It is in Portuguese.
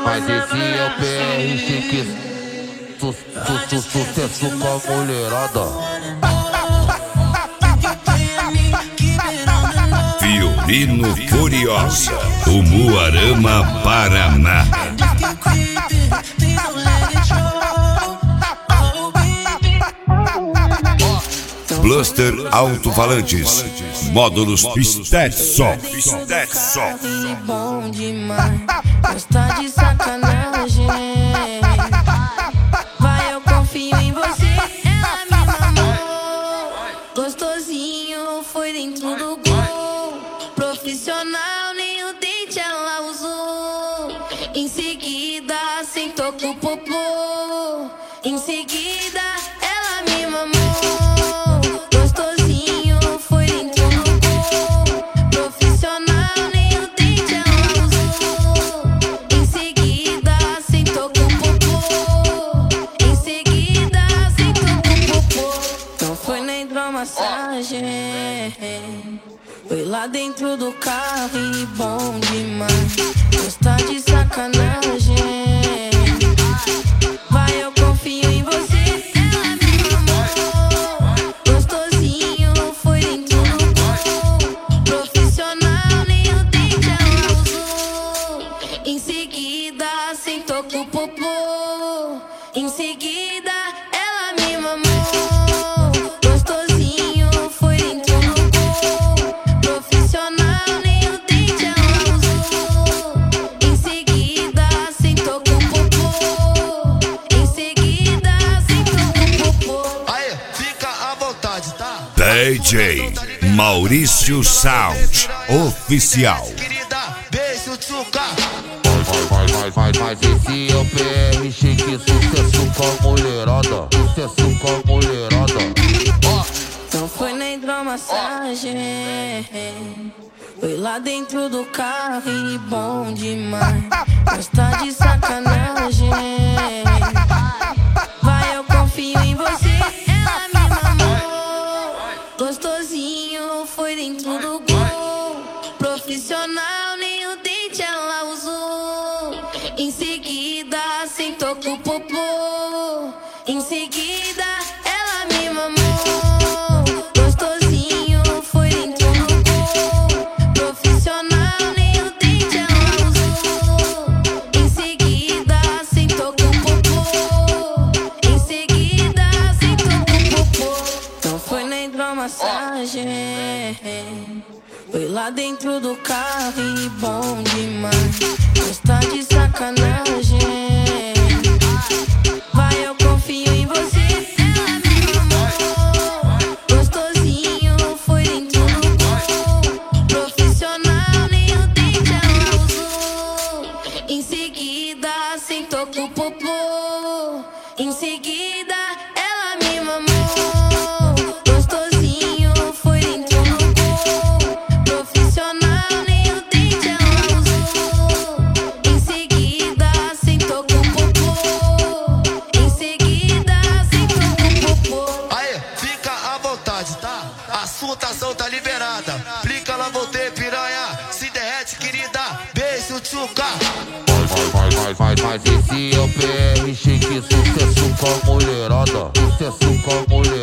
Mas esse é o PR chique, sucesso com a mulherada. Fiorino Furiosa, Umuarama, Paraná. Bluster Alto-Falantes, módulos Stetson. Bom demais, gosta de sacanagem. Vai, eu confio em você, ela me mamou. Gostosinho, foi dentro do gol. Profissional, nem o dente ela usou. Em seguida, sentou com o popô. Em seguida, ela me mamou. Foi lá dentro do carro e bom demais, gosta de sacanagem. Vai, eu confio em você, ela me mamou. Gostosinho, foi dentro do gol. Profissional, nem o dente ela usou. Em seguida, sentou com o popô. Em seguida, ela me mamou. DJ Maurício Sound Oficial. Mas esse é o PR chique, sucesso com a mulherada. Sucesso com a mulherada. Não foi na hidromassagem, foi lá dentro do carro e bom demais, gosta de sacanagem. Vai, eu confio em você, ela me mamou. Gostosinho, foi dentro do gol. Profissional, nem o dente ela usou. Em seguida, sentou com o popô. Em seguida, ela me mamou. Gostosinho, foi dentro do gol. Profissional, nem o dente ela usou. Em seguida, sentou com o popô. Em seguida, sentou com o popô. Não foi na hidromassagem, foi lá dentro do carro e bom demais, gosta de sacanagem. Vai, eu confio em você, ela me mamou. Gostosinho, foi dentro do gol. Profissional, nem o dente ela usou. Em seguida, sentou com o popô. Em seguida, ela me mamou. Assuntação tá liberada, plica lá, voltei, piranha. Se derrete, querida, beijo, tchuca. Mas esse é o PR chique, sucesso com a mulherada. Sucesso com a mulherada.